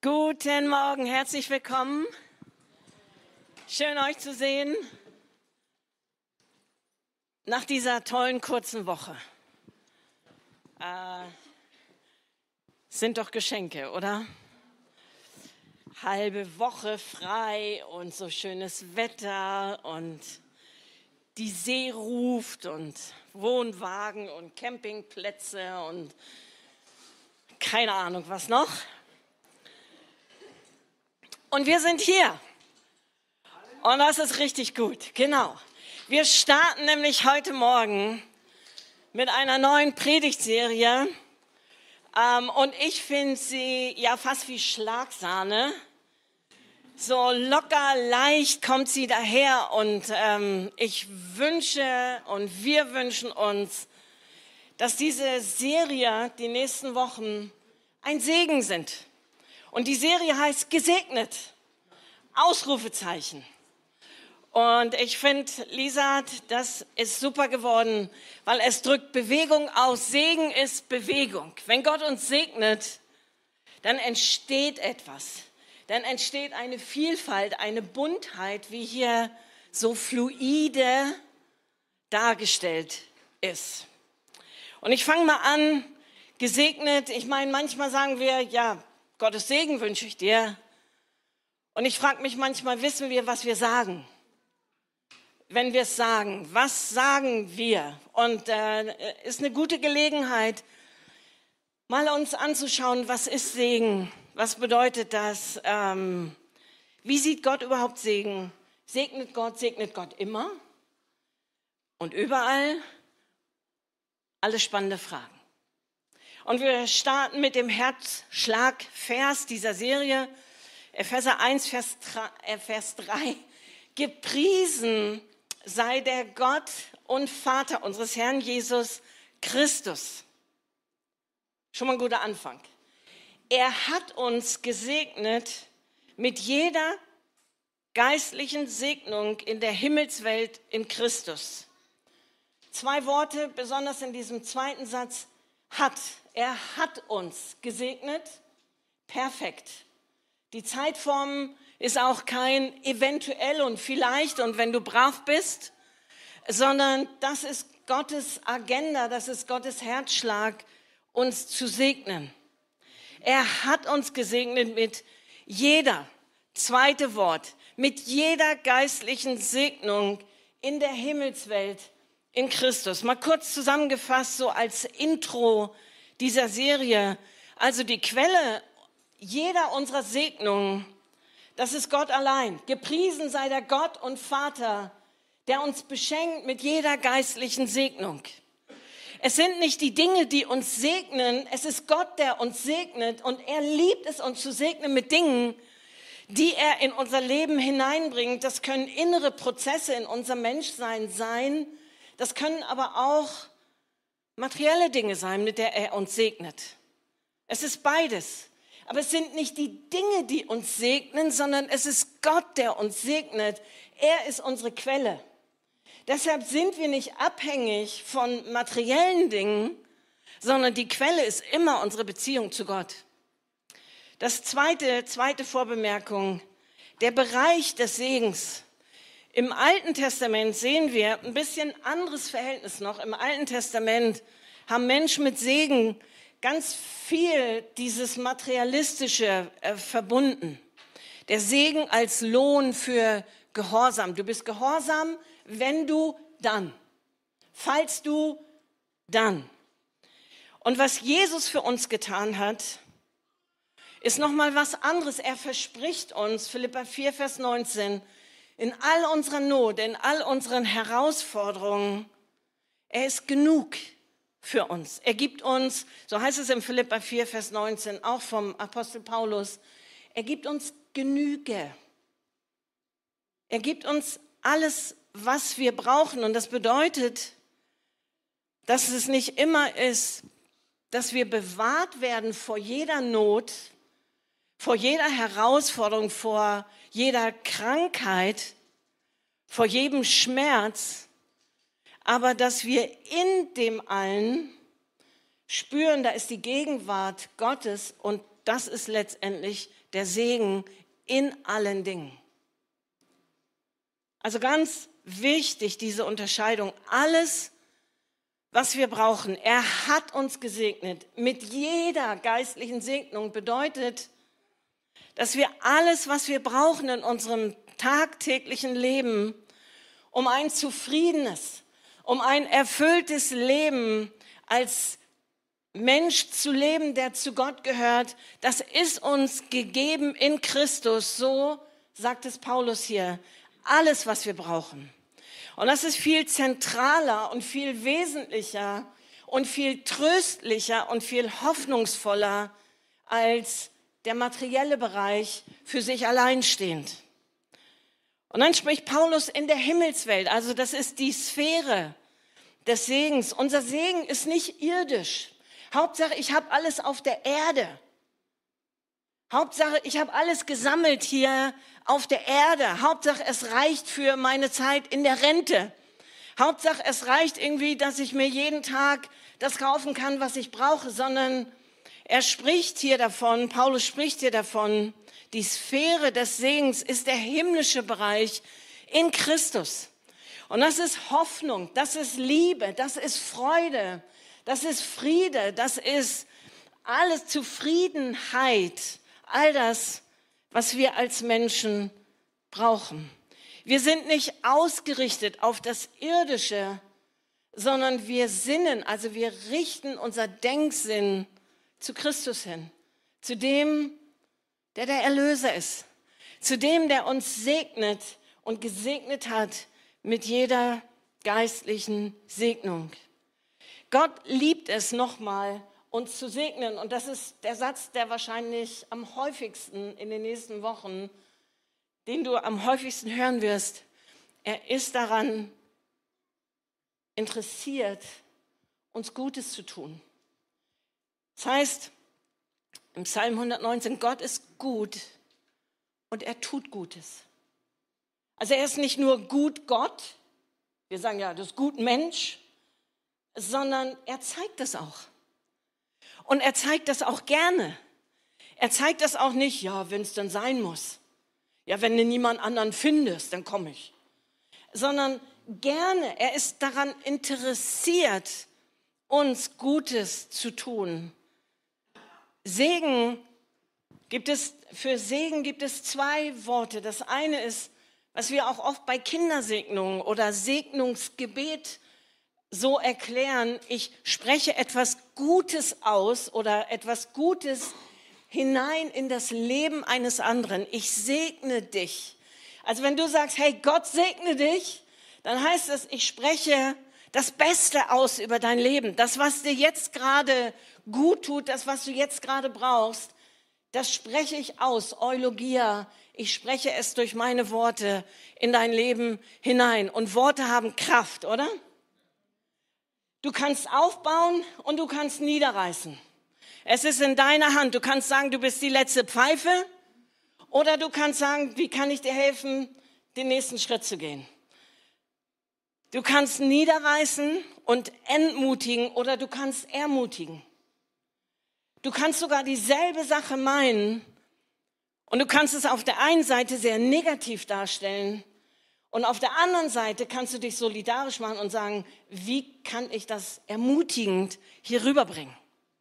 Guten Morgen, herzlich willkommen. Schön euch zu sehen nach dieser tollen kurzen Woche. Sind doch Geschenke, oder? Halbe Woche frei und so schönes Wetter und die See ruft und Wohnwagen und Campingplätze und keine Ahnung was noch. Und wir sind hier. Und das ist richtig gut. Genau. Wir starten nämlich heute Morgen mit einer neuen Predigtserie. Und ich finde sie ja fast wie Schlagsahne. So locker, leicht kommt sie daher. Und ich wünsche und wir wünschen uns, dass diese Serie die nächsten Wochen ein Segen sind. Und die Serie heißt Gesegnet, Ausrufezeichen. Und ich finde, Lisa, das ist super geworden, weil es drückt Bewegung aus. Segen ist Bewegung. Wenn Gott uns segnet, dann entsteht etwas. Dann entsteht eine Vielfalt, eine Buntheit, wie hier so fluide dargestellt ist. Und ich fange mal an, gesegnet. Ich meine, manchmal sagen wir, ja, Gottes Segen wünsche ich dir. Und ich frage mich manchmal, wissen wir, was wir sagen? Wenn wir es sagen, was sagen wir? Und ist eine gute Gelegenheit, mal uns anzuschauen, was ist Segen? Was bedeutet das? Wie sieht Gott überhaupt Segen? Segnet Gott immer und überall? Alle spannende Fragen. Und wir starten mit dem Herzschlagvers dieser Serie, Epheser 1, Vers 3. Gepriesen sei der Gott und Vater unseres Herrn Jesus Christus. Schon mal ein guter Anfang. Er hat uns gesegnet mit jeder geistlichen Segnung in der Himmelswelt in Christus. 2 Worte, besonders in diesem zweiten Satz, hat. Er hat uns gesegnet, perfekt. Die Zeitform ist auch kein eventuell und vielleicht und wenn du brav bist, sondern das ist Gottes Agenda, das ist Gottes Herzschlag, uns zu segnen. Er hat uns gesegnet mit jeder, zweite Wort, mit jeder geistlichen Segnung in der Himmelswelt in Christus. Mal kurz zusammengefasst, so als Intro dieser Serie. Also die Quelle jeder unserer Segnungen, das ist Gott allein. Gepriesen sei der Gott und Vater, der uns beschenkt mit jeder geistlichen Segnung. Es sind nicht die Dinge, die uns segnen, es ist Gott, der uns segnet und er liebt es, uns zu segnen mit Dingen, die er in unser Leben hineinbringt. Das können innere Prozesse in unser Menschsein sein, das können aber auch materielle Dinge sein, mit der er uns segnet. Es ist beides. Aber es sind nicht die Dinge, die uns segnen, sondern es ist Gott, der uns segnet. Er ist unsere Quelle. Deshalb sind wir nicht abhängig von materiellen Dingen, sondern die Quelle ist immer unsere Beziehung zu Gott. Das zweite Vorbemerkung, der Bereich des Segens. Im Alten Testament sehen wir ein bisschen anderes Verhältnis noch. Im Alten Testament haben Menschen mit Segen ganz viel dieses Materialistische verbunden. Der Segen als Lohn für Gehorsam. Du bist gehorsam, wenn du, dann. Falls du, dann. Und was Jesus für uns getan hat, ist nochmal was anderes. Er verspricht uns, Philipper 4, Vers 19, in all unserer Not, in all unseren Herausforderungen, er ist genug für uns. Er gibt uns, so heißt es im Philipper 4, Vers 19, auch vom Apostel Paulus, er gibt uns Genüge. Er gibt uns alles, was wir brauchen. Und das bedeutet, dass es nicht immer ist, dass wir bewahrt werden vor jeder Not, vor jeder Herausforderung, vor jeder Krankheit, vor jedem Schmerz, aber dass wir in dem allen spüren, da ist die Gegenwart Gottes und das ist letztendlich der Segen in allen Dingen. Also ganz wichtig, diese Unterscheidung. Alles, was wir brauchen, er hat uns gesegnet. Mit jeder geistlichen Segnung bedeutet, dass wir alles, was wir brauchen in unserem tagtäglichen Leben, um ein zufriedenes, um ein erfülltes Leben als Mensch zu leben, der zu Gott gehört, das ist uns gegeben in Christus. So sagt es Paulus hier. Alles, was wir brauchen. Und das ist viel zentraler und viel wesentlicher und viel tröstlicher und viel hoffnungsvoller als der materielle Bereich für sich alleinstehend. Und dann spricht Paulus in der Himmelswelt, also das ist die Sphäre des Segens. Unser Segen ist nicht irdisch. Hauptsache, ich habe alles auf der Erde. Hauptsache, ich habe alles gesammelt hier auf der Erde. Hauptsache, es reicht für meine Zeit in der Rente. Hauptsache, es reicht irgendwie, dass ich mir jeden Tag das kaufen kann, was ich brauche, sondern er spricht hier davon, Paulus spricht hier davon, die Sphäre des Segens ist der himmlische Bereich in Christus. Und das ist Hoffnung, das ist Liebe, das ist Freude, das ist Friede, das ist alles Zufriedenheit, all das, was wir als Menschen brauchen. Wir sind nicht ausgerichtet auf das Irdische, sondern wir sinnen, also wir richten unser Denksinn zu Christus hin, zu dem, der Erlöser ist, zu dem, der uns segnet und gesegnet hat mit jeder geistlichen Segnung. Gott liebt es nochmal, uns zu segnen. Und das ist der Satz, der wahrscheinlich am häufigsten in den nächsten Wochen, den du am häufigsten hören wirst. Er ist daran interessiert, uns Gutes zu tun. Das heißt, im Psalm 119, Gott ist gut und er tut Gutes. Also er ist nicht nur gut Gott, wir sagen ja, das ist gut Mensch, sondern er zeigt das auch. Und er zeigt das auch gerne. Er zeigt das auch nicht, ja, wenn es dann sein muss. Ja, wenn du niemand anderen findest, dann komme ich. Sondern gerne, er ist daran interessiert, uns Gutes zu tun. Für Segen gibt es zwei Worte. Das eine ist, was wir auch oft bei Kindersegnungen oder Segnungsgebet so erklären, ich spreche etwas Gutes aus oder etwas Gutes hinein in das Leben eines anderen. Ich segne dich. Also wenn du sagst, hey, Gott segne dich, dann heißt das, ich spreche das Beste aus über dein Leben. Das, was dir jetzt gerade gut tut, das, was du jetzt gerade brauchst, das spreche ich aus, Eulogia. Ich spreche es durch meine Worte in dein Leben hinein. Und Worte haben Kraft, oder? Du kannst aufbauen und du kannst niederreißen. Es ist in deiner Hand. Du kannst sagen, du bist die letzte Pfeife. Oder du kannst sagen, wie kann ich dir helfen, den nächsten Schritt zu gehen? Du kannst niederreißen und entmutigen oder du kannst ermutigen. Du kannst sogar dieselbe Sache meinen und du kannst es auf der einen Seite sehr negativ darstellen und auf der anderen Seite kannst du dich solidarisch machen und sagen, wie kann ich das ermutigend hier rüberbringen?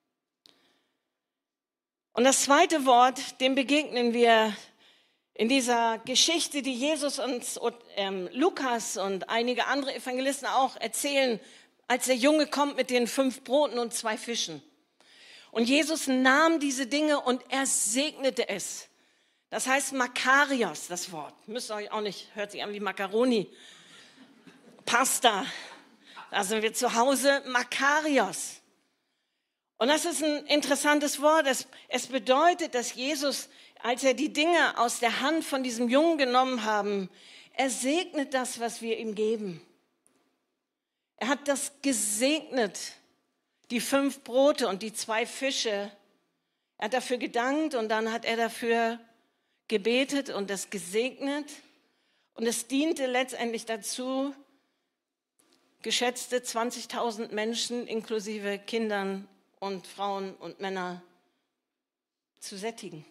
Und das zweite Wort, dem begegnen wir in dieser Geschichte, die Jesus uns und Lukas und einige andere Evangelisten auch erzählen, als der Junge kommt mit den 5 Broten und 2 Fischen. Und Jesus nahm diese Dinge und er segnete es. Das heißt Makarios, das Wort. Müsst ihr euch auch nicht, hört sich an wie Macaroni. Pasta, da sind wir zu Hause, Makarios. Und das ist ein interessantes Wort. Es bedeutet, dass Jesus, als er die Dinge aus der Hand von diesem Jungen genommen haben, er segnet das, was wir ihm geben. Er hat das gesegnet, die 5 Brote und die 2 Fische. Er hat dafür gedankt und dann hat er dafür gebetet und das gesegnet. Und es diente letztendlich dazu, geschätzte 20.000 Menschen inklusive Kindern und Frauen und Männer zu sättigen.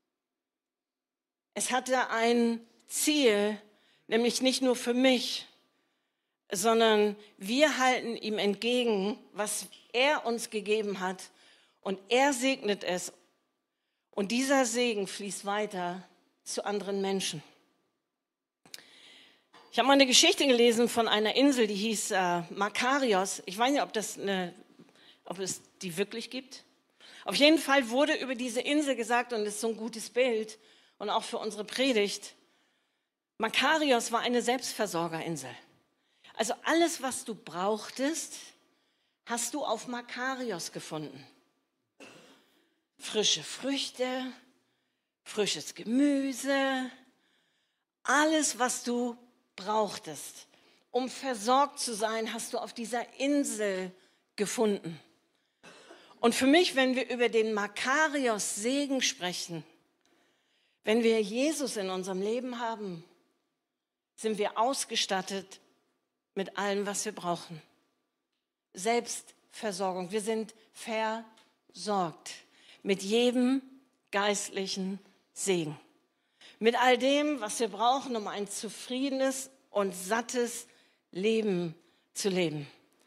Es hatte ein Ziel, nämlich nicht nur für mich, sondern wir halten ihm entgegen, was er uns gegeben hat, und er segnet es. Und dieser Segen fließt weiter zu anderen Menschen. Ich habe mal eine Geschichte gelesen von einer Insel, die hieß Makarios. Ich weiß nicht, ob es die wirklich gibt. Auf jeden Fall wurde über diese Insel gesagt, und das ist so ein gutes Bild und auch für unsere Predigt, Makarios war eine Selbstversorgerinsel. Also alles, was du brauchtest, hast du auf Makarios gefunden. Frische Früchte, frisches Gemüse, alles, was du brauchtest, um versorgt zu sein, hast du auf dieser Insel gefunden. Und für mich, wenn wir über den Makarios-Segen sprechen, wenn wir Jesus in unserem Leben haben, sind wir ausgestattet mit allem, was wir brauchen. Selbstversorgung. Wir sind versorgt mit jedem geistlichen Segen. Mit all dem, was wir brauchen, um ein zufriedenes und sattes Leben zu leben.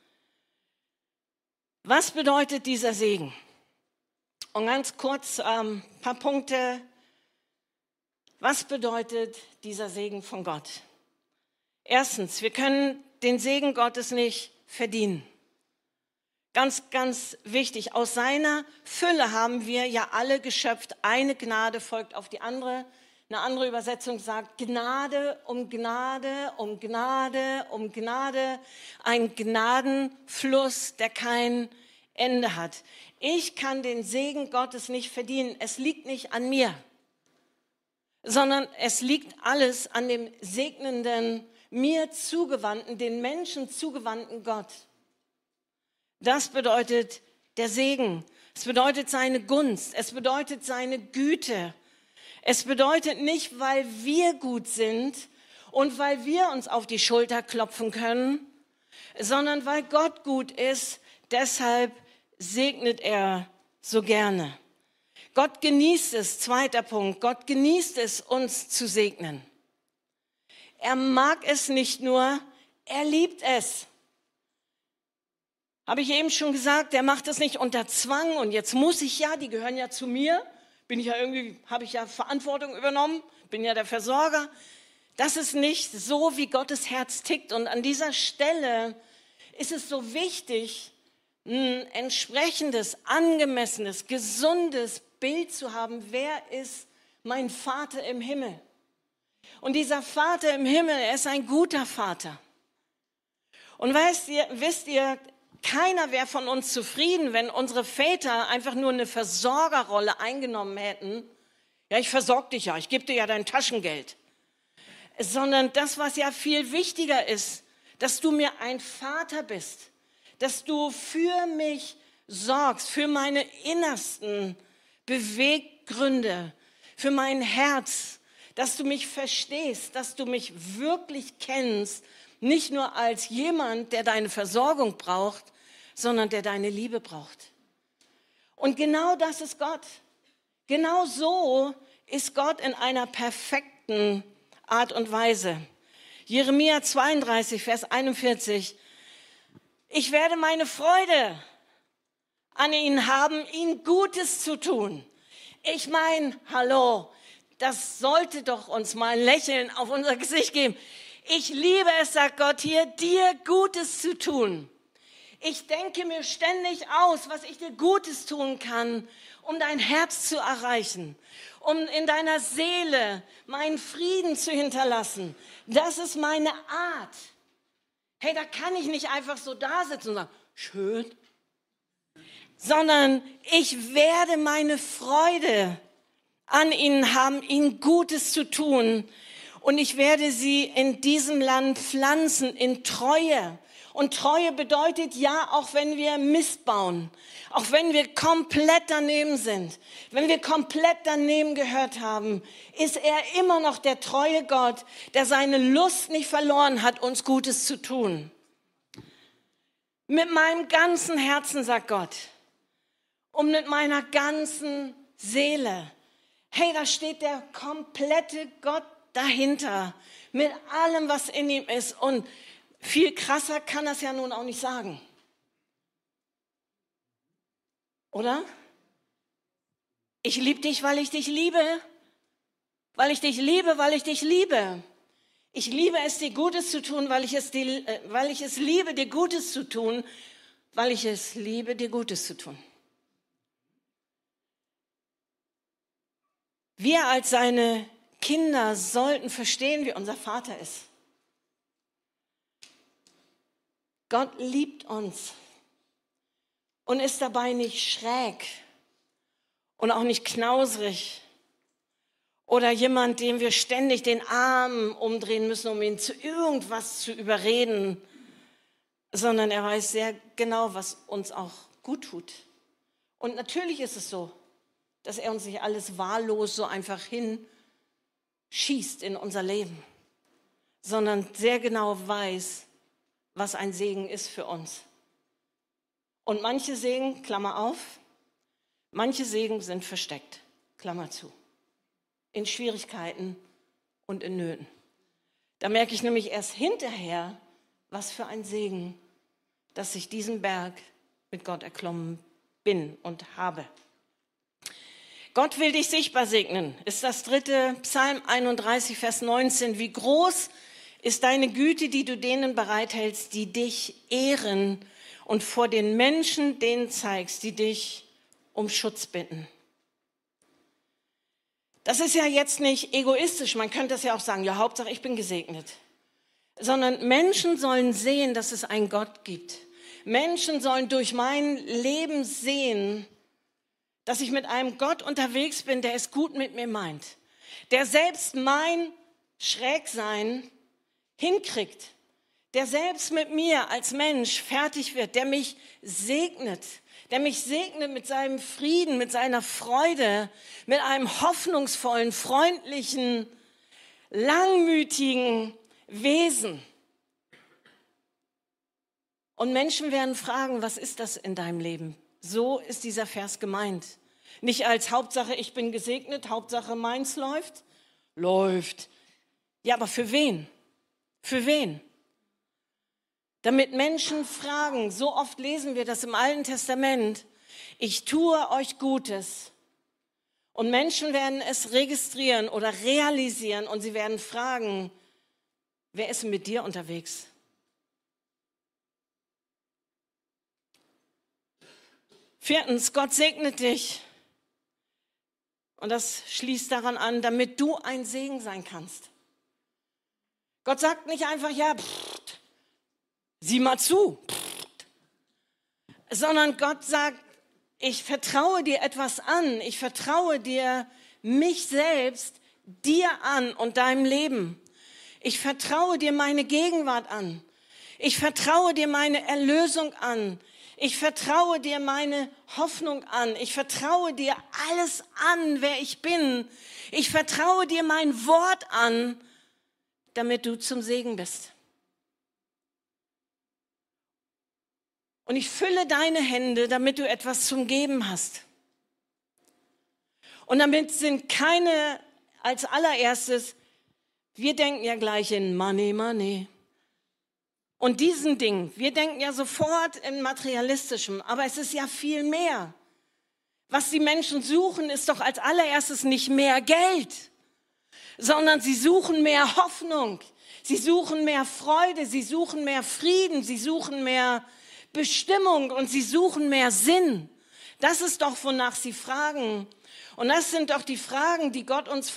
Was bedeutet dieser Segen? Und ganz kurz ein paar Punkte. Was bedeutet dieser Segen von Gott? Erstens, wir können den Segen Gottes nicht verdienen. Ganz, ganz wichtig, aus seiner Fülle haben wir ja alle geschöpft. Eine Gnade folgt auf die andere. Eine andere Übersetzung sagt Gnade um Gnade, um Gnade, um Gnade. Ein Gnadenfluss, der kein Ende hat. Ich kann den Segen Gottes nicht verdienen. Es liegt nicht an mir, sondern es liegt alles an dem segnenden, mir zugewandten, den Menschen zugewandten Gott. Das bedeutet der Segen. Es bedeutet seine Gunst. Es bedeutet seine Güte. Es bedeutet nicht, weil wir gut sind und weil wir uns auf die Schulter klopfen können, sondern weil Gott gut ist. Deshalb segnet er so gerne. Gott genießt es, zweiter Punkt, Gott genießt es, uns zu segnen. Er mag es nicht nur, er liebt es. Habe ich eben schon gesagt, er macht es nicht unter Zwang und jetzt muss ich ja, die gehören ja zu mir, habe ich ja Verantwortung übernommen, bin ja der Versorger. Das ist nicht so, wie Gottes Herz tickt, und an dieser Stelle ist es so wichtig, ein entsprechendes, angemessenes, gesundes Bild zu haben, wer ist mein Vater im Himmel? Und dieser Vater im Himmel, er ist ein guter Vater. Und wisst ihr, keiner wäre von uns zufrieden, wenn unsere Väter einfach nur eine Versorgerrolle eingenommen hätten. Ja, ich versorge dich ja, ich gebe dir ja dein Taschengeld. Sondern das, was ja viel wichtiger ist, dass du mir ein Vater bist, dass du für mich sorgst, für meine innersten Beweggründe, für mein Herz, dass du mich verstehst, dass du mich wirklich kennst, nicht nur als jemand, der deine Versorgung braucht, sondern der deine Liebe braucht. Und genau das ist Gott. Genau so ist Gott in einer perfekten Art und Weise. Jeremia 32, Vers 41. Ich werde meine Freude an ihnen haben, ihnen Gutes zu tun. Ich meine, hallo, das sollte doch uns mal ein Lächeln auf unser Gesicht geben. Ich liebe es, sagt Gott hier, dir Gutes zu tun. Ich denke mir ständig aus, was ich dir Gutes tun kann, um dein Herz zu erreichen, um in deiner Seele meinen Frieden zu hinterlassen. Das ist meine Art. Hey, da kann ich nicht einfach so da sitzen und sagen, schön, sondern ich werde meine Freude an ihnen haben, ihnen Gutes zu tun. Und ich werde sie in diesem Land pflanzen, in Treue. Und Treue bedeutet ja, auch wenn wir Mist bauen, auch wenn wir komplett daneben sind, wenn wir komplett daneben gehört haben, ist er immer noch der treue Gott, der seine Lust nicht verloren hat, uns Gutes zu tun. Mit meinem ganzen Herzen, sagt Gott, und mit meiner ganzen Seele. Hey, da steht der komplette Gott dahinter, mit allem, was in ihm ist. Und viel krasser kann das ja nun auch nicht sagen. Oder? Ich liebe dich, weil ich dich liebe. Weil ich dich liebe, weil ich dich liebe. Ich liebe es, dir Gutes zu tun, weil ich es liebe, dir Gutes zu tun, weil ich es liebe, dir Gutes zu tun. Wir als seine Kinder sollten verstehen, wie unser Vater ist. Gott liebt uns und ist dabei nicht schräg und auch nicht knausrig oder jemand, dem wir ständig den Arm umdrehen müssen, um ihn zu irgendwas zu überreden, sondern er weiß sehr genau, was uns auch gut tut. Und natürlich ist es so, dass er uns nicht alles wahllos so einfach hinschießt in unser Leben, sondern sehr genau weiß, was ein Segen ist für uns. Und manche Segen, Klammer auf, manche Segen sind versteckt, Klammer zu, in Schwierigkeiten und in Nöten. Da merke ich nämlich erst hinterher, was für ein Segen, dass ich diesen Berg mit Gott erklommen bin und habe. Gott will dich sichtbar segnen, ist das 3. Psalm 31, Vers 19. Wie groß ist deine Güte, die du denen bereithältst, die dich ehren und vor den Menschen denen zeigst, die dich um Schutz bitten. Das ist ja jetzt nicht egoistisch, man könnte das ja auch sagen, ja, Hauptsache ich bin gesegnet. Sondern Menschen sollen sehen, dass es einen Gott gibt. Menschen sollen durch mein Leben sehen, dass ich mit einem Gott unterwegs bin, der es gut mit mir meint. Der selbst mein Schrägsein hinkriegt. Der selbst mit mir als Mensch fertig wird. Der mich segnet. Der mich segnet mit seinem Frieden, mit seiner Freude, mit einem hoffnungsvollen, freundlichen, langmütigen Wesen. Und Menschen werden fragen, was ist das in deinem Leben? So ist dieser Vers gemeint. Nicht als Hauptsache, ich bin gesegnet, Hauptsache meins läuft. Läuft. Ja, aber für wen? Für wen? Damit Menschen fragen, so oft lesen wir das im Alten Testament, ich tue euch Gutes. Und Menschen werden es registrieren oder realisieren und sie werden fragen, wer ist mit dir unterwegs? Viertens, Gott segnet dich. Und das schließt daran an, damit du ein Segen sein kannst. Gott sagt nicht einfach, ja, sieh mal zu. Sondern Gott sagt, ich vertraue dir etwas an. Ich vertraue dir mich selbst, dir an und deinem Leben. Ich vertraue dir meine Gegenwart an. Ich vertraue dir meine Erlösung an. Ich vertraue dir meine Hoffnung an. Ich vertraue dir alles an, wer ich bin. Ich vertraue dir mein Wort an, damit du zum Segen bist. Und ich fülle deine Hände, damit du etwas zum Geben hast. Und damit sind keine, als allererstes, wir denken ja gleich in Money, Money. Und diesen Dingen, wir denken ja sofort in Materialistischem, aber es ist ja viel mehr. Was die Menschen suchen, ist doch als allererstes nicht mehr Geld, sondern sie suchen mehr Hoffnung, sie suchen mehr Freude, sie suchen mehr Frieden, sie suchen mehr Bestimmung und sie suchen mehr Sinn. Das ist doch, wonach sie fragen. Und das sind doch die Fragen, die Gott uns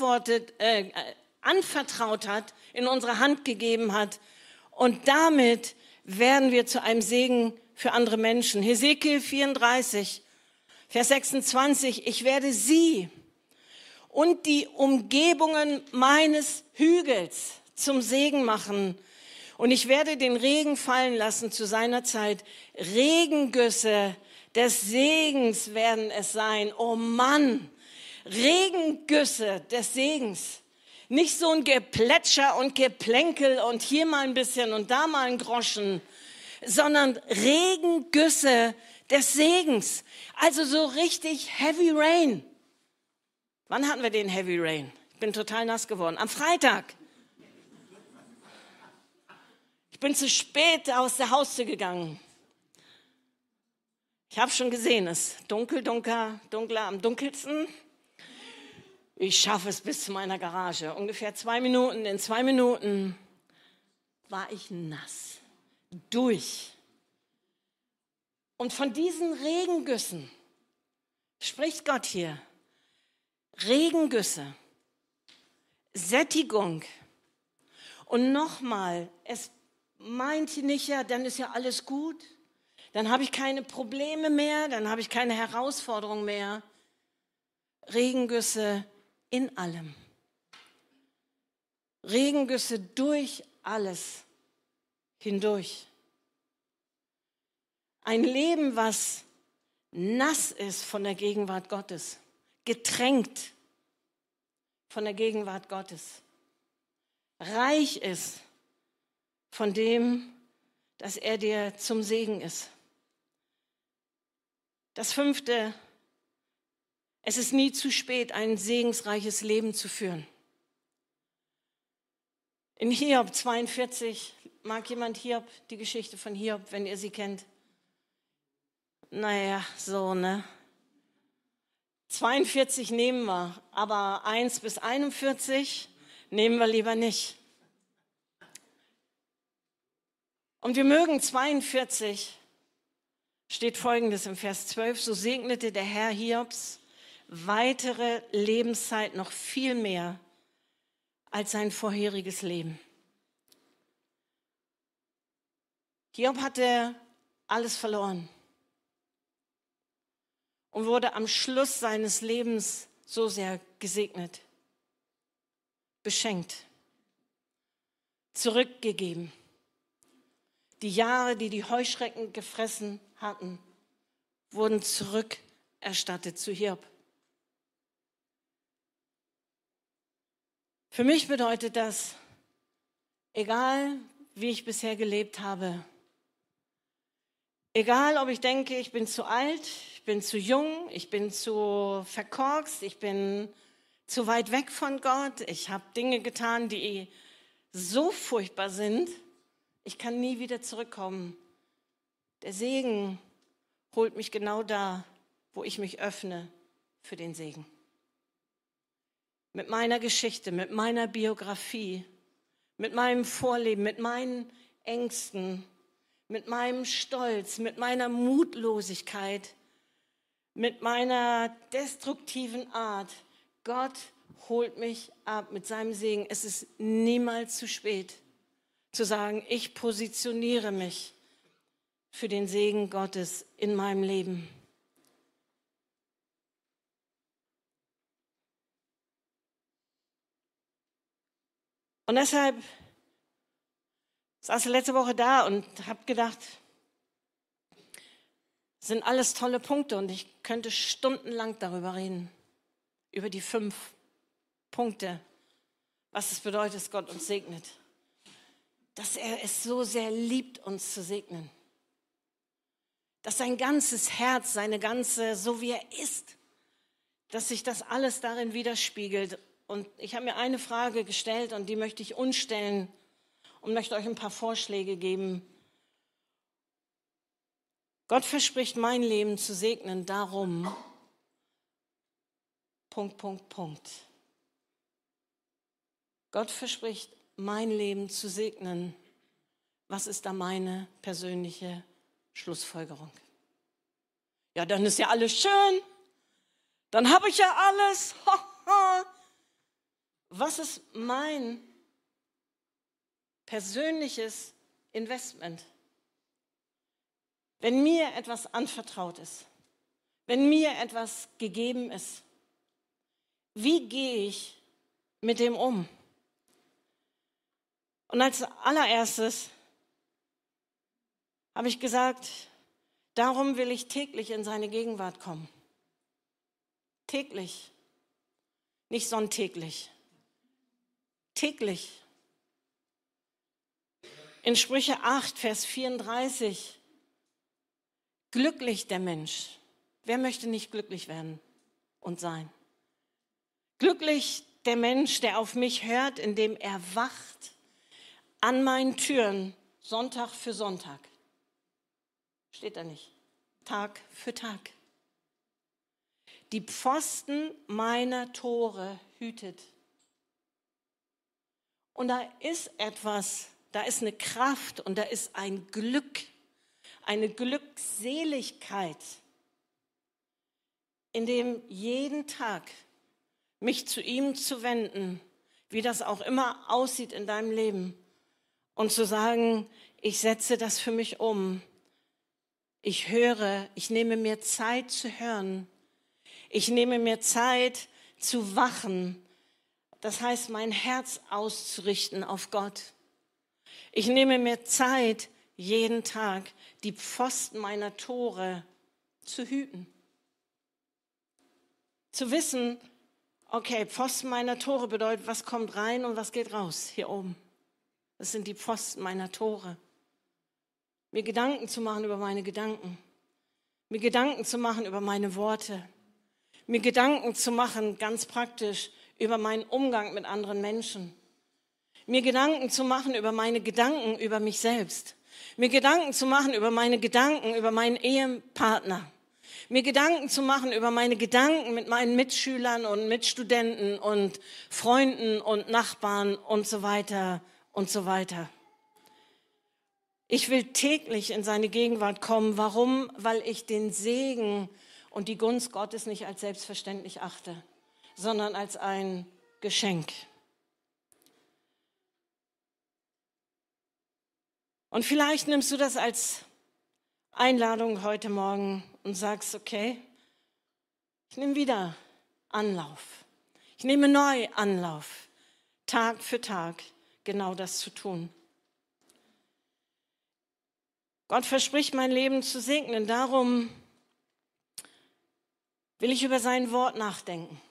anvertraut hat, in unsere Hand gegeben hat. Und damit werden wir zu einem Segen für andere Menschen. Hesekiel 34, Vers 26. Ich werde sie und die Umgebungen meines Hügels zum Segen machen. Und ich werde den Regen fallen lassen zu seiner Zeit. Regengüsse des Segens werden es sein. Oh Mann, Regengüsse des Segens. Nicht so ein Geplätscher und Geplänkel und hier mal ein bisschen und da mal ein Groschen, sondern Regengüsse des Segens. Also so richtig Heavy Rain. Wann hatten wir den Heavy Rain? Ich bin total nass geworden. Am Freitag. Ich bin zu spät aus der Haustür gegangen. Ich habe schon gesehen, es ist dunkler, am dunkelsten. Ich schaffe es bis zu meiner Garage. Ungefähr 2 Minuten. In 2 Minuten war ich nass. Durch. Und von diesen Regengüssen spricht Gott hier. Regengüsse. Sättigung. Und nochmal, es meint nicht, ja, dann ist ja alles gut. Dann habe ich keine Probleme mehr, dann habe ich keine Herausforderung mehr. Regengüsse in allem. Regengüsse durch alles hindurch. Ein Leben, was nass ist von der Gegenwart Gottes, getränkt von der Gegenwart Gottes, reich ist von dem, dass er dir zum Segen ist. Das 5. Es ist nie zu spät, ein segensreiches Leben zu führen. In Hiob 42, mag jemand Hiob, die Geschichte von Hiob, wenn ihr sie kennt? Naja, so, ne? 42 nehmen wir, aber 1 bis 41 nehmen wir lieber nicht. Und wir mögen 42, steht Folgendes im Vers 12, so segnete der Herr Hiobs weitere Lebenszeit noch viel mehr als sein vorheriges Leben. Hiob hatte alles verloren und wurde am Schluss seines Lebens so sehr gesegnet, beschenkt, zurückgegeben. Die Jahre, die die Heuschrecken gefressen hatten, wurden zurückerstattet zu Hiob. Für mich bedeutet das, egal wie ich bisher gelebt habe, egal ob ich denke, ich bin zu alt, ich bin zu jung, ich bin zu verkorkst, ich bin zu weit weg von Gott, ich habe Dinge getan, die so furchtbar sind, ich kann nie wieder zurückkommen. Der Segen holt mich genau da, wo ich mich öffne für den Segen. Mit meiner Geschichte, mit meiner Biografie, mit meinem Vorleben, mit meinen Ängsten, mit meinem Stolz, mit meiner Mutlosigkeit, mit meiner destruktiven Art. Gott holt mich ab mit seinem Segen. Es ist niemals zu spät zu sagen, ich positioniere mich für den Segen Gottes in meinem Leben. Und deshalb saß ich letzte Woche da und habe gedacht, das sind alles tolle Punkte und ich könnte stundenlang darüber reden, über die 5 Punkte, was es bedeutet, dass Gott uns segnet. Dass er es so sehr liebt, uns zu segnen. Dass sein ganzes Herz, seine ganze, so wie er ist, dass sich das alles darin widerspiegelt. Und ich habe mir eine Frage gestellt und die möchte ich uns stellen und möchte euch ein paar Vorschläge geben. Gott verspricht, mein Leben zu segnen, darum, ... Gott verspricht, mein Leben zu segnen. Was ist da meine persönliche Schlussfolgerung? Ja, dann ist ja alles schön. Dann habe ich ja alles. Was ist mein persönliches Investment? Wenn mir etwas anvertraut ist, wenn mir etwas gegeben ist, wie gehe ich mit dem um? Und als allererstes habe ich gesagt, darum will ich täglich in seine Gegenwart kommen. Täglich, nicht sonntäglich. Täglich. In Sprüche 8, Vers 34, glücklich der Mensch. Wer möchte nicht glücklich werden und sein? Glücklich der Mensch, der auf mich hört, indem er wacht an meinen Türen, Sonntag für Sonntag. Steht da nicht. Tag für Tag. Die Pfosten meiner Tore hütet. Und da ist etwas, da ist eine Kraft und da ist ein Glück, eine Glückseligkeit, in dem jeden Tag mich zu ihm zu wenden, wie das auch immer aussieht in deinem Leben, und zu sagen, ich setze das für mich um. Ich höre, ich nehme mir Zeit zu hören. Ich nehme mir Zeit zu wachen. Das heißt, mein Herz auszurichten auf Gott. Ich nehme mir Zeit, jeden Tag die Pfosten meiner Tore zu hüten. Zu wissen, okay, Pfosten meiner Tore bedeutet, was kommt rein und was geht raus hier oben. Das sind die Pfosten meiner Tore. Mir Gedanken zu machen über meine Gedanken. Mir Gedanken zu machen über meine Worte. Mir Gedanken zu machen, ganz praktisch, über meinen Umgang mit anderen Menschen. Mir Gedanken zu machen über meine Gedanken über mich selbst. Mir Gedanken zu machen über meine Gedanken über meinen Ehepartner. Mir Gedanken zu machen über meine Gedanken mit meinen Mitschülern und Mitstudenten und Freunden und Nachbarn und so weiter und so weiter. Ich will täglich in seine Gegenwart kommen. Warum? Weil ich den Segen und die Gunst Gottes nicht als selbstverständlich achte, sondern als ein Geschenk. Und vielleicht nimmst du das als Einladung heute Morgen und sagst, okay, ich nehme wieder Anlauf. Ich nehme neu Anlauf, Tag für Tag genau das zu tun. Gott verspricht, mein Leben zu segnen. Darum will ich über sein Wort nachdenken.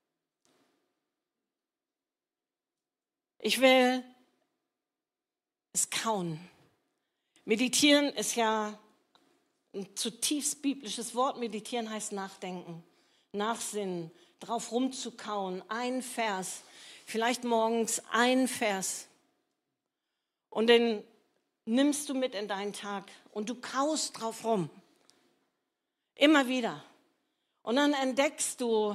Ich will es kauen. Meditieren ist ja ein zutiefst biblisches Wort. Meditieren heißt nachdenken, nachsinnen, drauf rumzukauen. Ein Vers, vielleicht morgens ein Vers. Und den nimmst du mit in deinen Tag und du kaust drauf rum. Immer wieder. Und dann entdeckst du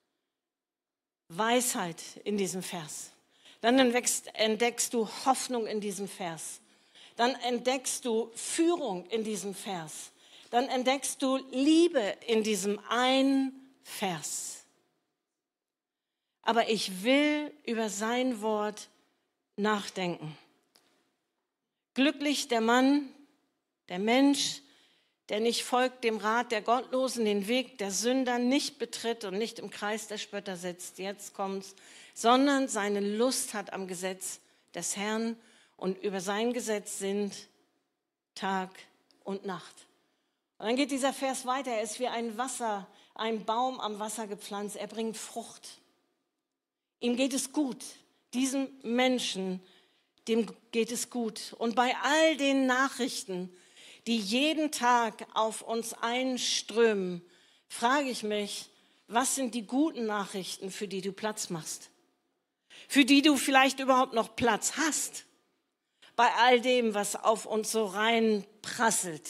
Weisheit in diesem Vers. Dann entdeckst du Hoffnung in diesem Vers. Dann entdeckst du Führung in diesem Vers. Dann entdeckst du Liebe in diesem einen Vers. Aber ich will über sein Wort nachdenken. Glücklich der Mann, der Mensch, der nicht folgt dem Rat der Gottlosen, den Weg der Sünder nicht betritt und nicht im Kreis der Spötter sitzt, jetzt kommt's, sondern seine Lust hat am Gesetz des Herrn und über sein Gesetz sinnt Tag und Nacht. Und dann geht dieser Vers weiter, er ist wie ein Baum am Wasser gepflanzt, er bringt Frucht. Ihm geht es gut, diesem Menschen, dem geht es gut. Und bei all den Nachrichten, die jeden Tag auf uns einströmen, frage ich mich, was sind die guten Nachrichten, für die du Platz machst? Für die du vielleicht überhaupt noch Platz hast? Bei all dem, was auf uns so reinprasselt.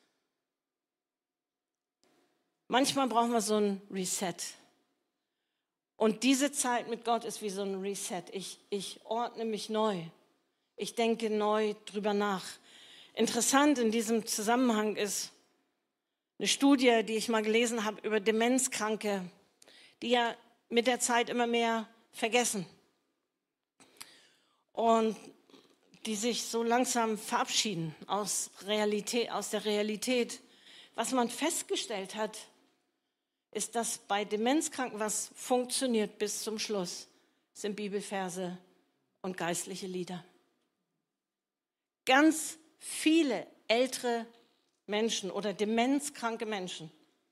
Manchmal brauchen wir so ein Reset. Und diese Zeit mit Gott ist wie so ein Reset. Ich ordne mich neu. Ich denke neu drüber nach. Interessant in diesem Zusammenhang ist eine Studie, die ich mal gelesen habe über Demenzkranke, die ja mit der Zeit immer mehr vergessen und die sich so langsam verabschieden aus der Realität. Was man festgestellt hat, ist, dass bei Demenzkranken was funktioniert bis zum Schluss, sind Bibelverse und geistliche Lieder. Ganz viele ältere Menschen oder demenzkranke Menschen,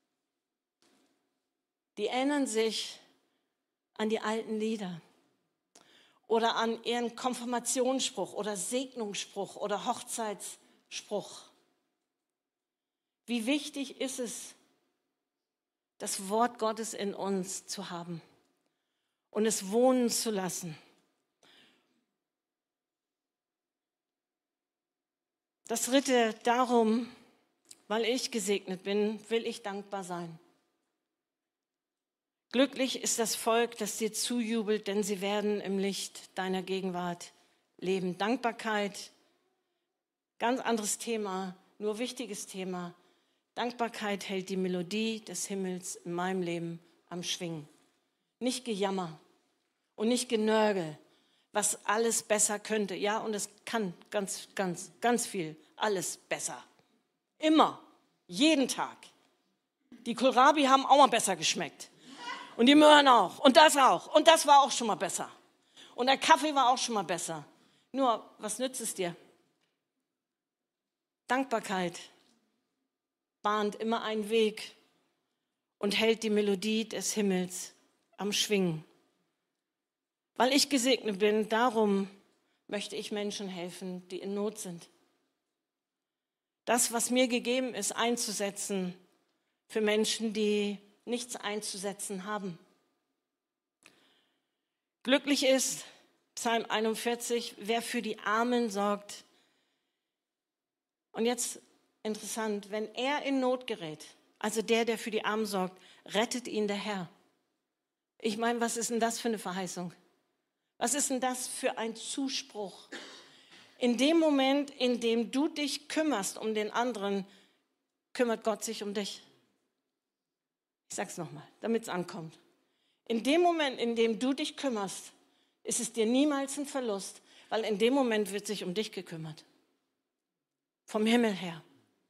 die erinnern sich an die alten Lieder oder an ihren Konfirmationsspruch oder Segnungsspruch oder Hochzeitsspruch. Wie wichtig ist es, das Wort Gottes in uns zu haben und es wohnen zu lassen. Das dritte, darum, weil ich gesegnet bin, will ich dankbar sein. Glücklich ist das Volk, das dir zujubelt, denn sie werden im Licht deiner Gegenwart leben. Dankbarkeit, ganz anderes Thema, nur wichtiges Thema. Dankbarkeit hält die Melodie des Himmels in meinem Leben am Schwingen. Nicht Gejammer und nicht Genörgel, was alles besser könnte. Ja, und es kann ganz viel alles besser. Immer, jeden Tag. Die Kohlrabi haben auch mal besser geschmeckt. Und die Möhren auch. Und das auch. Und das war auch schon mal besser. Und der Kaffee war auch schon mal besser. Nur, was nützt es dir? Dankbarkeit bahnt immer einen Weg und hält die Melodie des Himmels am Schwingen. Weil ich gesegnet bin, darum möchte ich Menschen helfen, die in Not sind. Das, was mir gegeben ist, einzusetzen für Menschen, die nichts einzusetzen haben. Glücklich ist, Psalm 41, wer für die Armen sorgt. Und jetzt interessant, wenn er in Not gerät, also der für die Armen sorgt, rettet ihn der Herr. Ich meine, was ist denn das für eine Verheißung? Was ist denn das für ein Zuspruch? In dem Moment, in dem du dich kümmerst um den anderen, kümmert Gott sich um dich. Ich sage es nochmal, damit es ankommt. In dem Moment, in dem du dich kümmerst, ist es dir niemals ein Verlust, weil in dem Moment wird sich um dich gekümmert. Vom Himmel her.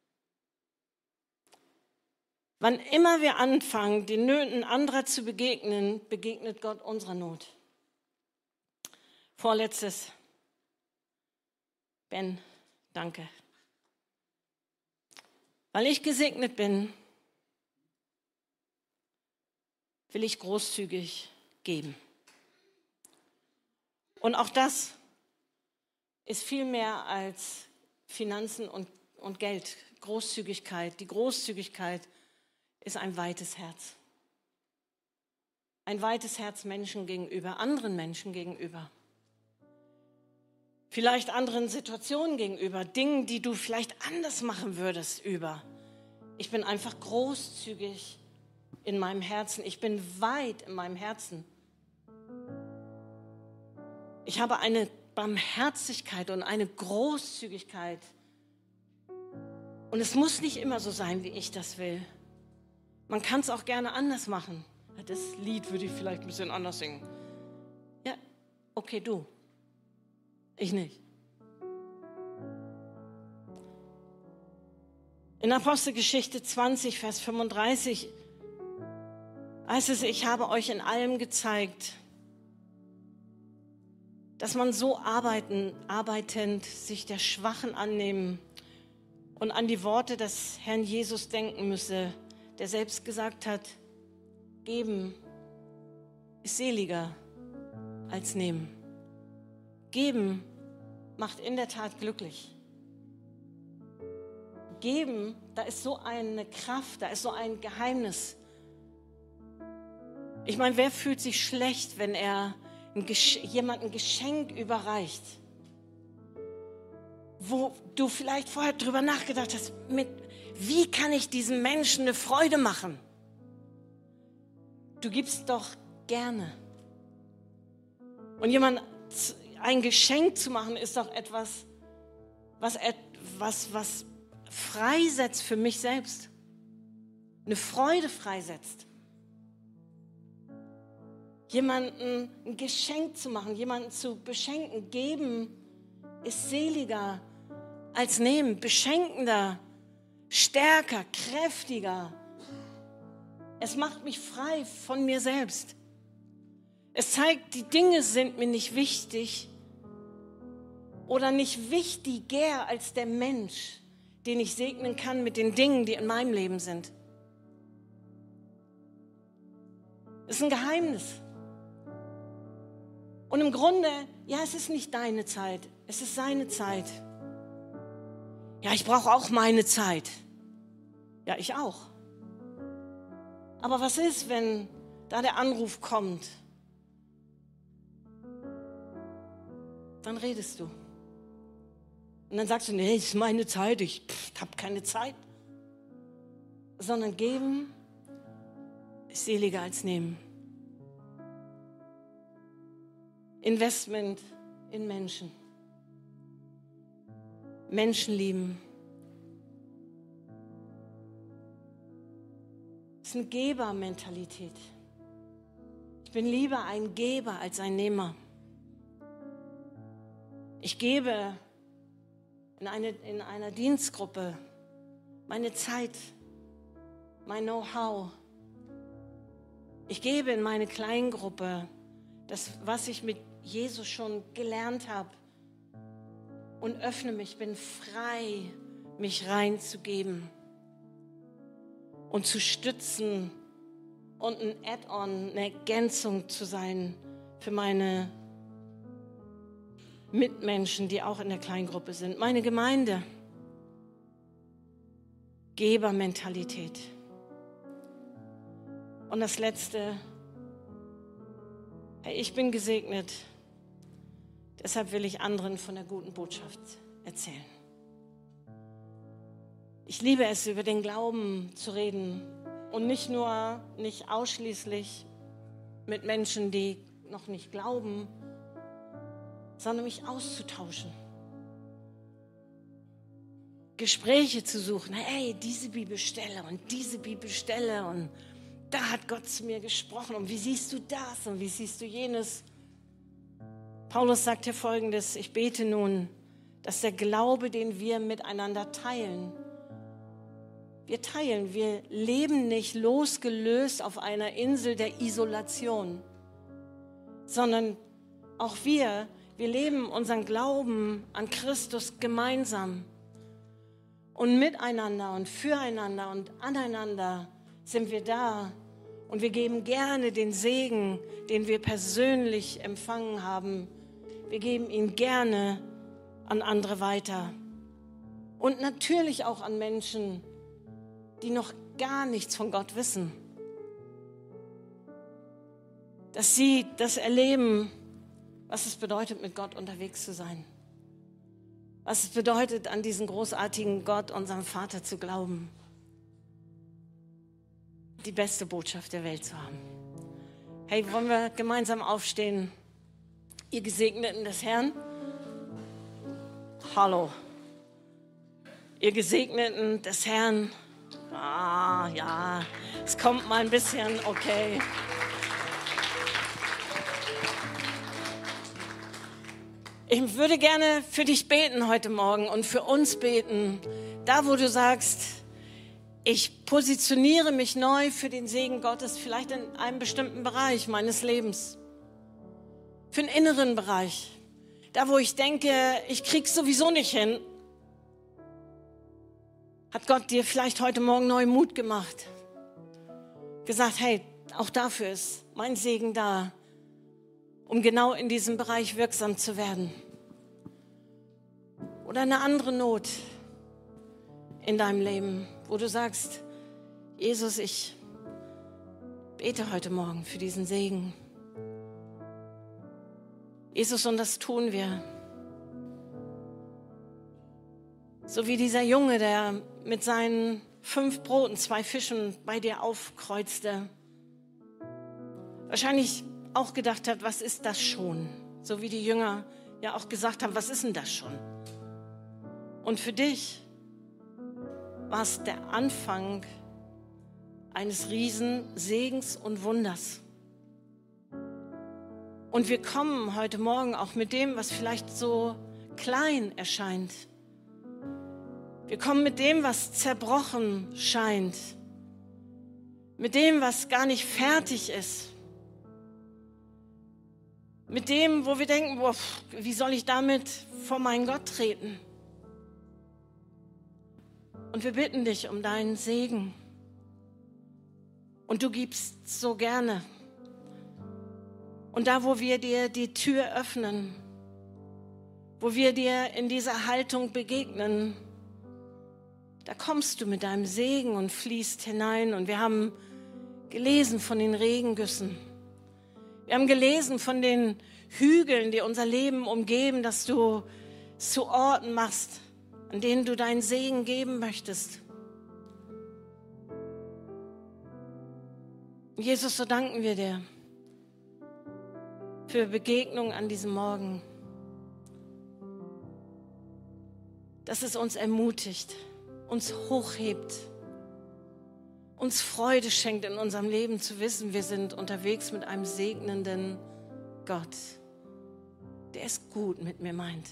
Wann immer wir anfangen, den Nöten anderer zu begegnen, begegnet Gott unserer Not. Vorletztes. Ben, danke. Weil ich gesegnet bin, will ich großzügig geben. Und auch das ist viel mehr als Finanzen und Geld. Großzügigkeit. Die Großzügigkeit ist ein weites Herz. Ein weites Herz Menschen gegenüber, anderen Menschen gegenüber. Vielleicht anderen Situationen gegenüber, Dingen, die du vielleicht anders machen würdest über. Ich bin einfach großzügig in meinem Herzen. Ich bin weit in meinem Herzen. Ich habe eine Barmherzigkeit und eine Großzügigkeit. Und es muss nicht immer so sein, wie ich das will. Man kann es auch gerne anders machen. Das Lied würde ich vielleicht ein bisschen anders singen. Ja, okay, du. Ich nicht. In Apostelgeschichte 20, Vers 35 heißt es, ich habe euch in allem gezeigt, dass man so arbeitend sich der Schwachen annehmen und an die Worte des Herrn Jesus denken müsse, der selbst gesagt hat, geben ist seliger als nehmen. Geben macht in der Tat glücklich. Geben, da ist so eine Kraft, da ist so ein Geheimnis. Ich meine, wer fühlt sich schlecht, wenn er jemandem ein Geschenk überreicht, wo du vielleicht vorher drüber nachgedacht hast, wie kann ich diesem Menschen eine Freude machen? Du gibst doch gerne. Und jemand ein Geschenk zu machen, ist doch etwas, was freisetzt für mich selbst. Eine Freude freisetzt. Jemanden ein Geschenk zu machen, jemanden zu beschenken, geben, ist seliger als nehmen, beschenkender, stärker, kräftiger. Es macht mich frei von mir selbst. Es zeigt, die Dinge sind mir nicht wichtig oder nicht wichtiger als der Mensch, den ich segnen kann mit den Dingen, die in meinem Leben sind. Das ist ein Geheimnis. Und im Grunde, ja, es ist nicht deine Zeit, es ist seine Zeit. Ja, ich brauche auch meine Zeit. Ja, ich auch. Aber was ist, wenn da der Anruf kommt dann redest du. Und dann sagst du, nee, es ist meine Zeit, ich habe keine Zeit. Sondern geben ist seliger als nehmen. Investment in Menschen. Menschen lieben. Das ist eine Gebermentalität. Ich bin lieber ein Geber als ein Nehmer. Ich gebe in einer Dienstgruppe meine Zeit, mein Know-how. Ich gebe in meine Kleingruppe das, was ich mit Jesus schon gelernt habe und öffne mich, bin frei, mich reinzugeben und zu stützen und ein Add-on, eine Ergänzung zu sein für meine Mitmenschen, die auch in der Kleingruppe sind. Meine Gemeinde. Gebermentalität. Und das Letzte, hey, ich bin gesegnet, deshalb will ich anderen von der guten Botschaft erzählen. Ich liebe es, über den Glauben zu reden und nicht ausschließlich mit Menschen, die noch nicht glauben, sondern mich auszutauschen. Gespräche zu suchen. Hey, diese Bibelstelle und da hat Gott zu mir gesprochen und wie siehst du das und wie siehst du jenes? Paulus sagt hier Folgendes: Ich bete nun, dass der Glaube, den wir miteinander teilen, wir leben nicht losgelöst auf einer Insel der Isolation, sondern auch wir leben unseren Glauben an Christus gemeinsam. Und miteinander und füreinander und aneinander sind wir da. Und wir geben gerne den Segen, den wir persönlich empfangen haben. Wir geben ihn gerne an andere weiter. Und natürlich auch an Menschen, die noch gar nichts von Gott wissen. Dass sie das erleben, was es bedeutet, mit Gott unterwegs zu sein. Was es bedeutet, an diesen großartigen Gott, unseren Vater, zu glauben. Die beste Botschaft der Welt zu haben. Hey, wollen wir gemeinsam aufstehen? Ihr Gesegneten des Herrn. Hallo. Ihr Gesegneten des Herrn. Ah, ja, es kommt mal ein bisschen, okay. Ich würde gerne für dich beten heute Morgen und für uns beten. Da, wo du sagst, ich positioniere mich neu für den Segen Gottes, vielleicht in einem bestimmten Bereich meines Lebens. Für einen inneren Bereich. Da, wo ich denke, ich krieg's sowieso nicht hin. Hat Gott dir vielleicht heute Morgen neu Mut gemacht. Gesagt, hey, auch dafür ist mein Segen da, um genau in diesem Bereich wirksam zu werden. Oder eine andere Not in deinem Leben, wo du sagst, Jesus, ich bete heute Morgen für diesen Segen. Jesus, und das tun wir. So wie dieser Junge, der mit seinen 5 Broten, 2 Fischen bei dir aufkreuzte. Wahrscheinlich auch gedacht hat, was ist das schon? So wie die Jünger ja auch gesagt haben, was ist denn das schon? Und für dich war es der Anfang eines Riesensegens und Wunders. Und wir kommen heute Morgen auch mit dem, was vielleicht so klein erscheint. Wir kommen mit dem, was zerbrochen scheint. Mit dem, was gar nicht fertig ist. Mit dem, wo wir denken, boah, wie soll ich damit vor meinen Gott treten? Und wir bitten dich um deinen Segen. Und du gibst so gerne. Und da, wo wir dir die Tür öffnen, wo wir dir in dieser Haltung begegnen, da kommst du mit deinem Segen und fließt hinein. Und wir haben gelesen von den Regengüssen. Wir haben gelesen von den Hügeln, die unser Leben umgeben, dass du es zu Orten machst, an denen du deinen Segen geben möchtest. Jesus, so danken wir dir für Begegnung an diesem Morgen, dass es uns ermutigt, uns hochhebt, uns Freude schenkt in unserem Leben zu wissen, wir sind unterwegs mit einem segnenden Gott, der es gut mit mir meint.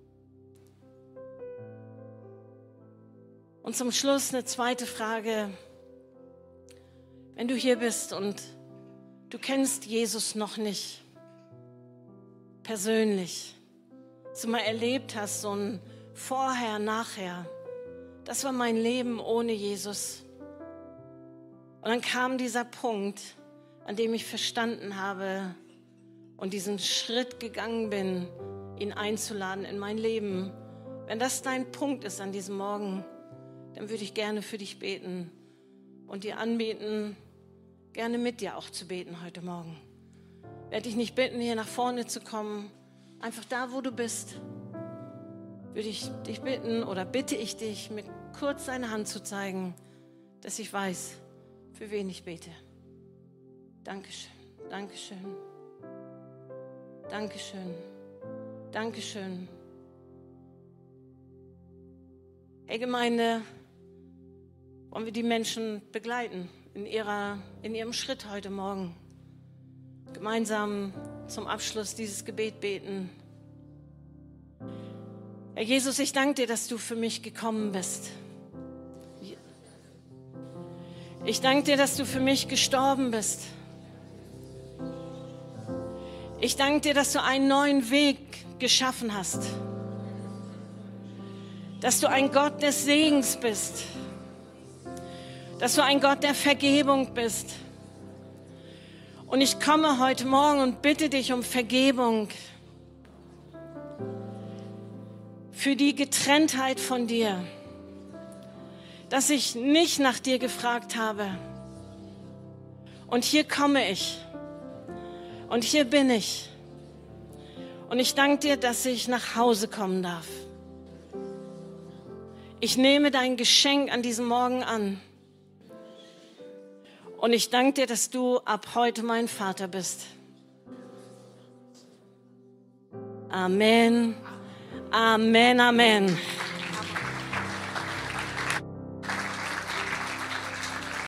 Und zum Schluss eine zweite Frage. Wenn du hier bist und du kennst Jesus noch nicht persönlich, dass du mal erlebt hast, so ein Vorher, Nachher, das war mein Leben ohne Jesus. Und dann kam dieser Punkt, an dem ich verstanden habe und diesen Schritt gegangen bin, ihn einzuladen in mein Leben. Wenn das dein Punkt ist an diesem Morgen, dann würde ich gerne für dich beten und dir anbieten, gerne mit dir auch zu beten heute Morgen. Ich werde dich nicht bitten, hier nach vorne zu kommen. Einfach da, wo du bist, würde ich dich bitten oder bitte ich dich, mir kurz deine Hand zu zeigen, dass ich weiß, für wen ich bete. Dankeschön, Dankeschön, Dankeschön, Dankeschön. Hey Gemeinde, wollen wir die Menschen begleiten in ihrem Schritt heute Morgen. Gemeinsam zum Abschluss dieses Gebet beten. Herr Jesus, ich danke dir, dass du für mich gekommen bist. Ich danke dir, dass du für mich gestorben bist. Ich danke dir, dass du einen neuen Weg geschaffen hast. Dass du ein Gott des Segens bist. Dass du ein Gott der Vergebung bist. Und ich komme heute Morgen und bitte dich um Vergebung für die Getrenntheit von dir, dass ich nicht nach dir gefragt habe. Und hier komme ich. Und hier bin ich. Und ich danke dir, dass ich nach Hause kommen darf. Ich nehme dein Geschenk an diesem Morgen an. Und ich danke dir, dass du ab heute mein Vater bist. Amen. Amen, Amen.